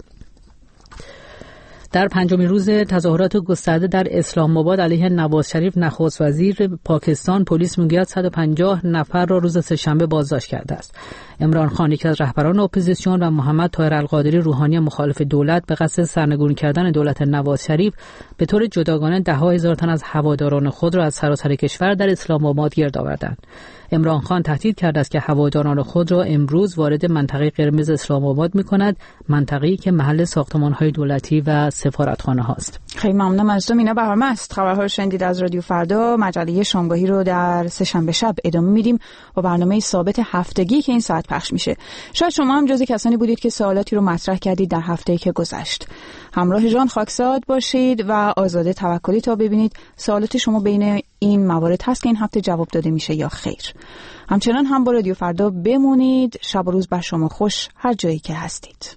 در پنجمین روز تظاهرات گسترده در اسلام آباد علیه نواز شریف نخست وزیر پاکستان پلیس میگوید صد و پنجاه نفر را روز سه‌شنبه بازداشت کرده است. عمران خان یکی از رهبران اپوزیسیون و محمد طاهر القادری روحانی مخالف دولت به قصد سرنگون کردن دولت نواز شریف به طور جداگانه ده ها هزار تن از هواداران خود را از سراسر کشور در اسلام آباد گرد آوردند. عمران خان تهدید کرده است که هواداران خود را امروز وارد منطقه قرمز اسلام آباد می‌کند، منطقه‌ای که محل ساختمان‌های دولتی و سفارتخانه هاست. خیلی ممنونم از تو مینا بهارمست. خبرها رو شنیدید از رادیو فردا. مجله شامگاهی رو در سه‌شنبه شب ادامه میدیم با برنامه ثابت هفتگی که این ساعت پخش میشه. شاید شما هم جزو کسانی بودید که سوالاتی رو مطرح کردید در هفته‌ای که گذشت. همراه جان خاکساد باشید و آزاده توکلی تا ببینید سوالات شما بین این موارد هست که این هفته جواب داده میشه یا خیر. همچنان هم با رادیو فردا بمونید. شب و روز بر شما خوش هر جایی که هستید.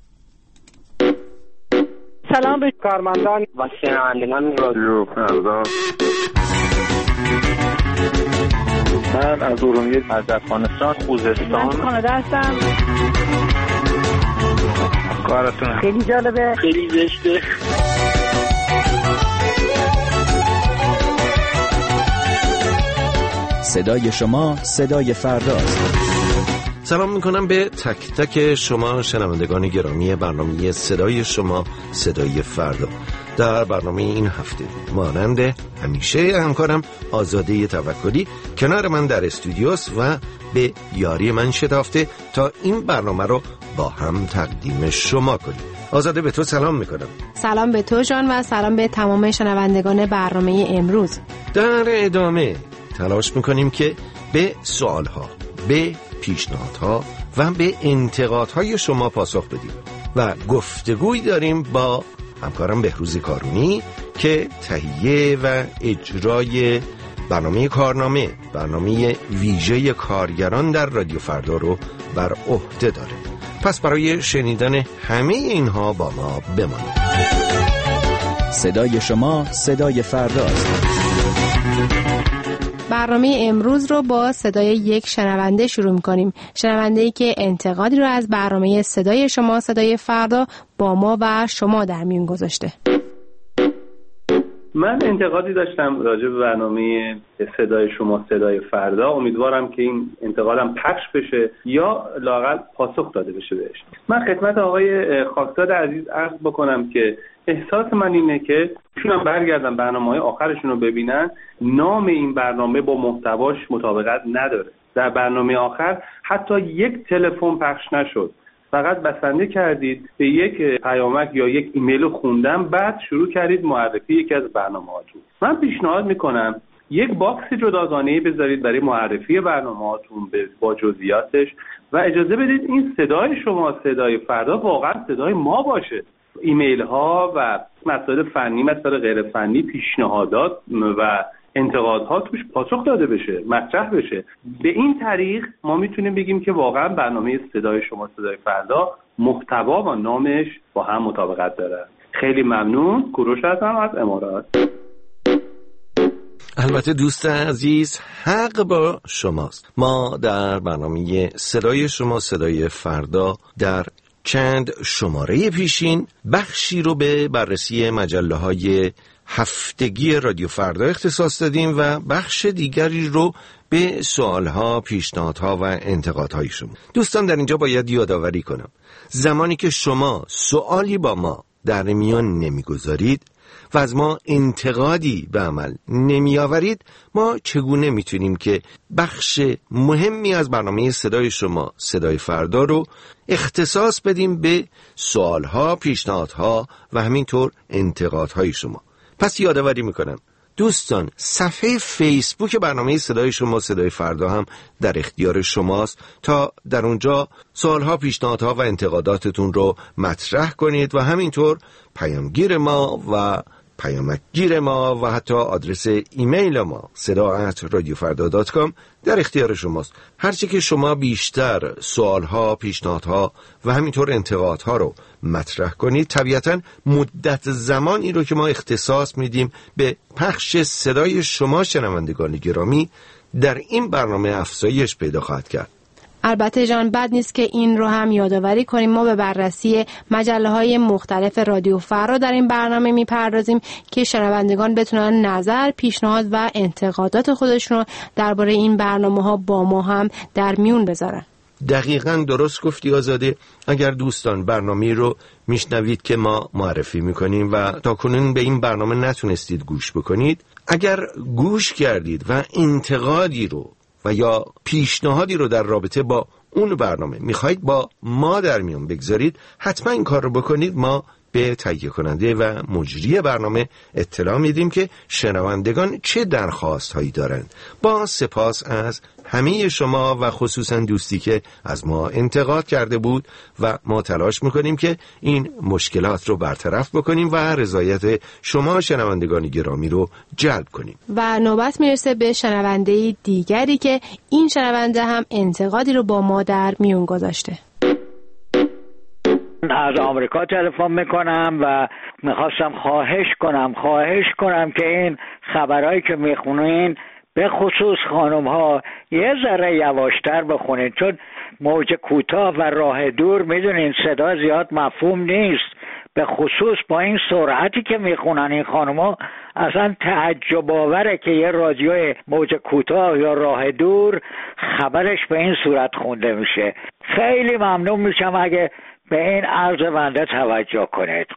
سلام به کارمندان و شنوندگان رادیو فردا. من از ارومیه از افغانستان خوزستان من کانادا هستم. کارتون خیلی جالبه، خیلی زشته. صدای شما صدای فرداست. سلام میکنم به تک تک شما شنوندگان گرامی برنامه صدای شما صدای فردا. در برنامه این هفته مانند همیشه همکارم آزاده توکلی کنار من در استودیوس و به یاری من شتافته تا این برنامه رو با هم تقدیم شما کنیم. آزاده به تو سلام میکنم. سلام به تو جان و سلام به تمام شنوندگان برنامه امروز. در ادامه تلاش میکنیم که به سوالها، به پیشنهادها و به انتقادهای شما پاسخ بدیم و گفتگوی داریم با همکارم بهروز کارونی که تهیه و اجرای برنامه کارنامه، برنامه ویژه کارگران در رادیو فردا رو بر عهده داره. پس برای شنیدن همه اینها با ما بمانید. صدای شما صدای فرداست. برنامه امروز رو با صدای یک شنونده شروع می‌کنیم. شنونده‌ای که انتقادی رو از برنامه صدای شما صدای فردا با ما و شما در میون گذاشته. من انتقادی داشتم راجع به برنامه صدای شما صدای فردا. امیدوارم که این انتقادم پخش بشه یا لااقل پاسخ داده بشه بهش. من خدمت آقای خاکزاد عزیز عرض بکنم که احساس من اینه که ایشون هم برگردن برنامه‌های آخرشون رو ببینن، نام این برنامه با محتواش مطابقت نداره. در برنامه آخر حتی یک تلفن پخش نشد، فقط بسنده کردید به یک پیامک یا یک ایمیل خوندن، بعد شروع کردید معرفی یکی از برنامه‌هاتون. من پیشنهاد میکنم یک باکس جداگانه‌ای بذارید برای معرفی برنامه‌هاتون با جزئیاتش و اجازه بدید این صدای شما صدای فردا واقعا صدای ما باشه. ایمیل ها و مسائل فنی، مسائل غیر فنی، پیشنهادات و انتقادها توش پاسخ داده بشه، مطرح بشه. به این طریق ما میتونیم بگیم که واقعا برنامه صدای شما صدای فردا محتوا و نامش با هم مطابقت داره. خیلی ممنون. کوروش هستم از امارات. البته دوست عزیز حق با شماست. ما در برنامه صدای شما صدای فردا در چند شماره پیشین بخشی رو به بررسی مجله های هفتگی رادیو فردا اختصاص دادیم و بخش دیگری رو به سوالها، پیشنهادها و انتقادهای شما. دوستان در اینجا باید یادآوری کنم زمانی که شما سوالی با ما در میان نمیگذارید و از ما انتقادی به عمل نمی آورید، ما چگونه میتونیم که بخش مهمی از برنامه صدای شما صدای فردا رو اختصاص بدیم به سوالها، پیشنهادها و همینطور انتقادهای شما. پس یادآوری میکنم دوستان صفحه فیسبوک برنامه صدای شما صدای فردا هم در اختیار شماست تا در اونجا سوالها، پیشنهادها و انتقاداتتون رو مطرح کنید و همینطور پیامگیر ما و پیامکگیر ما و حتی آدرس ایمیل ما صدا ات رادیو فردا دات کام در اختیار شماست. هرچی که شما بیشتر سوالها، پیشنهادها و همینطور انتقادها رو مطرح کنید، طبیعتاً مدت زمانی رو که ما اختصاص میدیم به پخش صدای شما شنوندگان گرامی در این برنامه افزایش پیدا خواهد کرد. البته جان بد نیست که این رو هم یادآوری کنیم ما به بررسی مجله‌های مختلف رادیو فردا در این برنامه میپردازیم که شنوندگان بتونن نظر، پیشنهاد و انتقادات خودشون رو درباره این برنامه‌ها با ما هم در میون بذارن. دقیقاً درست گفتی آزاده. اگر دوستان برنامه رو میشنوید که ما معرفی میکنیم و تاکنون به این برنامه نتونستید گوش بکنید، اگر گوش کردید و انتقادی رو و یا پیشنهادی رو در رابطه با اون برنامه میخواید با ما در میون بگذارید، حتما این کار رو بکنید. ما به تهیه کننده و مجری برنامه اطلاع میدیم که شنوندگان چه درخواست هایی دارند. با سپاس از همه شما و خصوصا دوستی که از ما انتقاد کرده بود و ما تلاش میکنیم که این مشکلات رو برطرف بکنیم و رضایت شما شنوندگان گرامی رو جلب کنیم. و نوبت میرسه به شنونده دیگری که این شنونده هم انتقادی رو با ما در میون گذاشته. از آمریکا تلفن میکنم و میخواستم خواهش کنم خواهش کنم که این خبرهایی که میخونین به خصوص خانم ها یه ذره یواشتر بخونین، چون موج کوتاه و راه دور میدونین صدا زیاد مفهوم نیست، به خصوص با این سرعتی که میخونن این خانم ها اصلا تعجب آوره که یه رادیو موج کوتاه یا راه دور خبرش به این صورت خونده میشه. خیلی ممنون میشم اگه به این عرض بنده توجه کنید.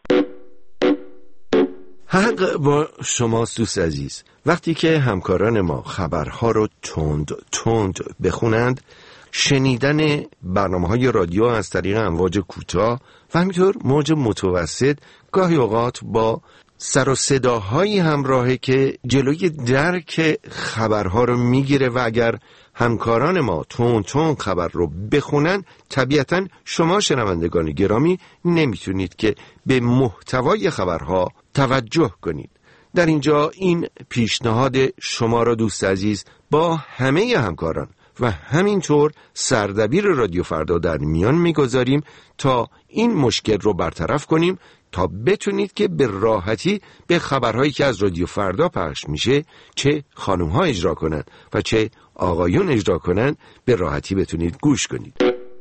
حق با شماست دوست عزیز. وقتی که همکاران ما خبرها رو تند تند بخونند، شنیدن برنامه‌های رادیو از طریق امواج کوتاه و همینطور موج متوسط گاهی اوقات با سر و صداهایی همراهه که جلوی درک خبرها رو میگیره و اگر همکاران ما تون تون خبر رو بخونن، طبیعتاً شما شنوندگان گرامی نمیتونید که به محتوای خبرها توجه کنید. در اینجا این پیشنهاد شما را دوست عزیز با همه همکاران و همینطور سردبیر رادیو فردا در میان میگذاریم تا این مشکل رو برطرف کنیم، تا بتونید که به راحتی به خبرهایی که از رادیو فردا پخش میشه، چه خانم‌ها اجرا کنن و چه آقایون اجرا کنن، به راحتی بتونید گوش کنید.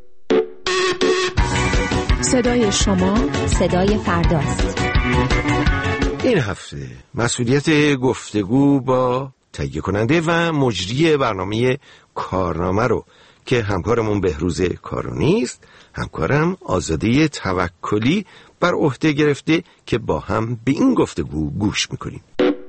صدای شما صدای فرداست. این هفته مسئولیت گفتگو با تهیه کننده و مجری برنامه کارنامه رو که همکارمون بهروز کارونی است، همکارم آزاده توکلی بر عهده گرفته که با هم به این گفتگو گوش میکنیم.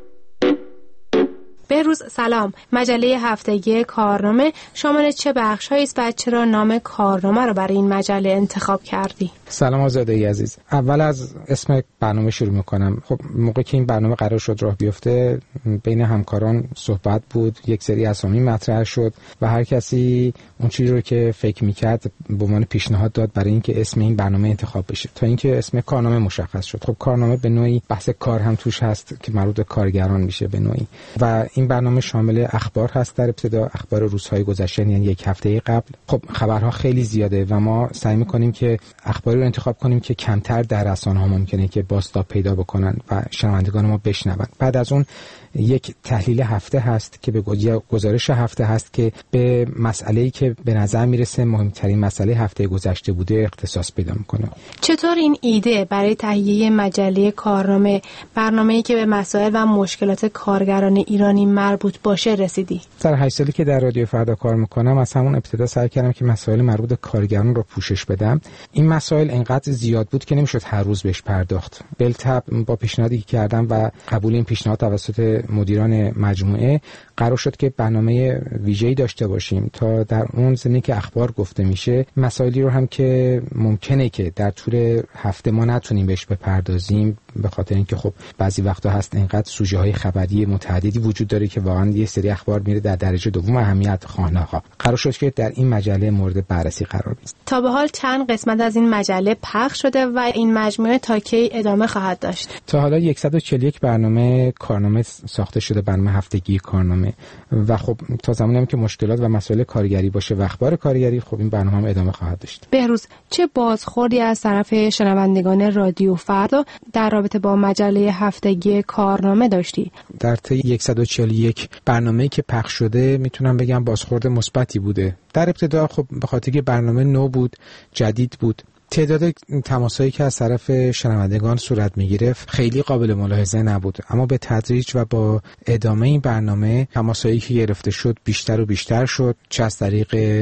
بهروز سلام. مجله هفتگی کارنامه شامل چه بخش‌هایی است و چرا نام کارنامه رو برای این مجله انتخاب کردی؟ سلام آزاده عزیز. اول از اسم برنامه شروع میکنم. خب موقعی که این برنامه قرار شد راه بیفته، بین همکاران صحبت بود، یک سری اسامی مطرح شد و هر کسی اون چیزی رو که فکر میکرد به عنوان پیشنهاد داد برای اینکه اسم این برنامه انتخاب بشه، تا اینکه اسم کارنامه مشخص شد. خب کارنامه به نوعی بحث کار هم توش هست که مربوط به کارگران میشه به نوعی، و این برنامه شامل اخبار هست. در ابتدا اخبار روزهای گذشته، یعنی یک هفته قبل. خب خبرها خیلی زیاده و ما سعی می‌کنیم که اخباری رو انتخاب کنیم که کمتر در رسانه‌ها ممکنه که بازتاب پیدا بکنن و شنوندگان ما بشنون. بعد از اون یک تحلیل هفته هست که به گزارش هفته هست که به مسئله‌ای که به نظر میرسه مهمترین مسئله هفته گذشته بوده اختصاص پیدا میکنه. چطور این ایده برای تهیه مجله کارنامه، برنامه‌ای که به مسائل و مشکلات کارگران ایرانی مربوط باشه رسیدی؟ در هشت سالی که در رادیو فردا کار میکنم، از همون ابتدا سعی کردم که مسائل مربوط به کارگران رو پوشش بدم. این مسائل انقدر زیاد بود که نمیشد هر روز بهش پرداخت. بالطبع با پیشنهادی که کردم و قبول این پیشنهاد توسط مدیران مجموعه، قرار شد که برنامه ویژه‌ای داشته باشیم تا در اون زمینه که اخبار گفته میشه، مسائلی رو هم که ممکنه که در طول هفته ما نتونیم بهش بپردازیم، به خاطر اینکه خب بعضی وقتا هست اینقدر سوژه های خبری متعددی وجود داره که واقعا یه سری اخبار میره در درجه دوم اهمیت خواندن‌ها. قرار شد که در این مجله مورد بررسی قرار بگیره. تا به حال چند قسمت از این مجله پخش شده و این مجموعه تا کی ادامه خواهد داشت؟ تا حالا صد و چهل و یک برنامه کارنامه ساخته شده، برنامه هفتگی کارنامه، و خب تا زمانی هم که مشکلات و مسائل کارگری باشه و اخبار کارگری، خب این برنامه هم ادامه خواهد داشت. بهروز، چه بازخوردی از طرف شنوندگان رادیو فردا در رابطه با مجله هفتگی کارنامه داشتی؟ در طی صد و چهل و یک برنامه‌ای که پخش شده میتونم بگم بازخورد مثبتی بوده. در ابتدا خب به خاطر که برنامه نو بود، جدید بود، تعداد تماسایی که از طرف شنوندگان صورت می‌گرفت خیلی قابل ملاحظه نبود، اما به تدریج و با ادامه این برنامه تماسایی که گرفته شد بیشتر و بیشتر شد، چه از طریق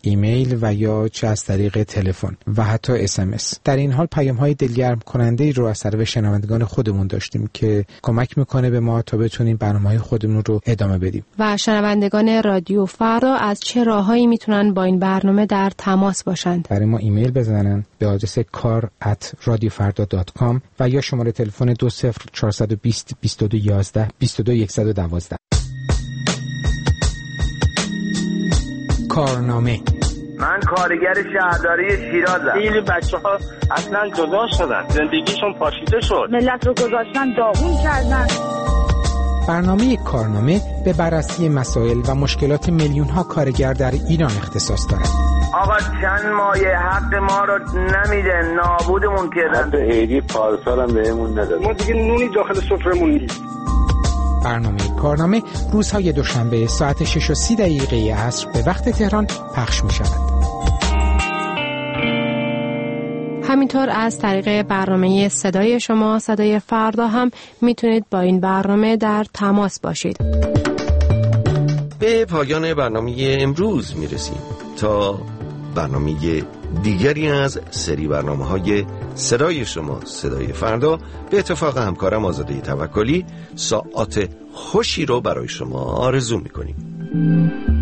ایمیل و یا چه از طریق تلفن و حتی اس ام اس. در این حال پیام‌های دلگرم کننده رو از طرف شنوندگان خودمون داشتیم که کمک میکنه به ما تا بتونیم برنامه‌های خودمون رو ادامه بدیم. و شنوندگان رادیو فردا از چه راههایی میتونن با این برنامه در تماس باشند؟ برای ما ایمیل بزنن به آدرس کار ات رادیو فردا دات کام و یا شماره تلفن دو صفر چهار دو صفر بیست و دو یازده بیست و دو صد و دوازده. کارنامه. من کارگر شهرداری شیرازم. خیلی بچه‌ها اصلا جدا شدن، زندگیشون پاشیده شد، ملت رو گذاشتن داغون کردن. برنامه کارنامه به بررسی مسائل و مشکلات میلیون ها کارگر در ایران اختصاص دارد. آقا چند مایه حق ما رو نمیده، نابودمون کردن. حتی عیدی پارسال هم بهمون نداد. ما دیگه نونی داخل سفرمون نیست. برنامه کارنامه روزهای دوشنبه ساعت شش و سی دقیقه عصر به وقت تهران پخش می شود. همینطور از طریق برنامه صدای شما صدای فردا هم میتونید با این برنامه در تماس باشید. به پایان برنامه امروز میرسیم. تا برنامه دیگری از سری برنامه‌های صدای شما صدای فردا، به اتفاق همکارم آزاده توکلی، ساعات خوشی رو برای شما آرزو می‌کنیم.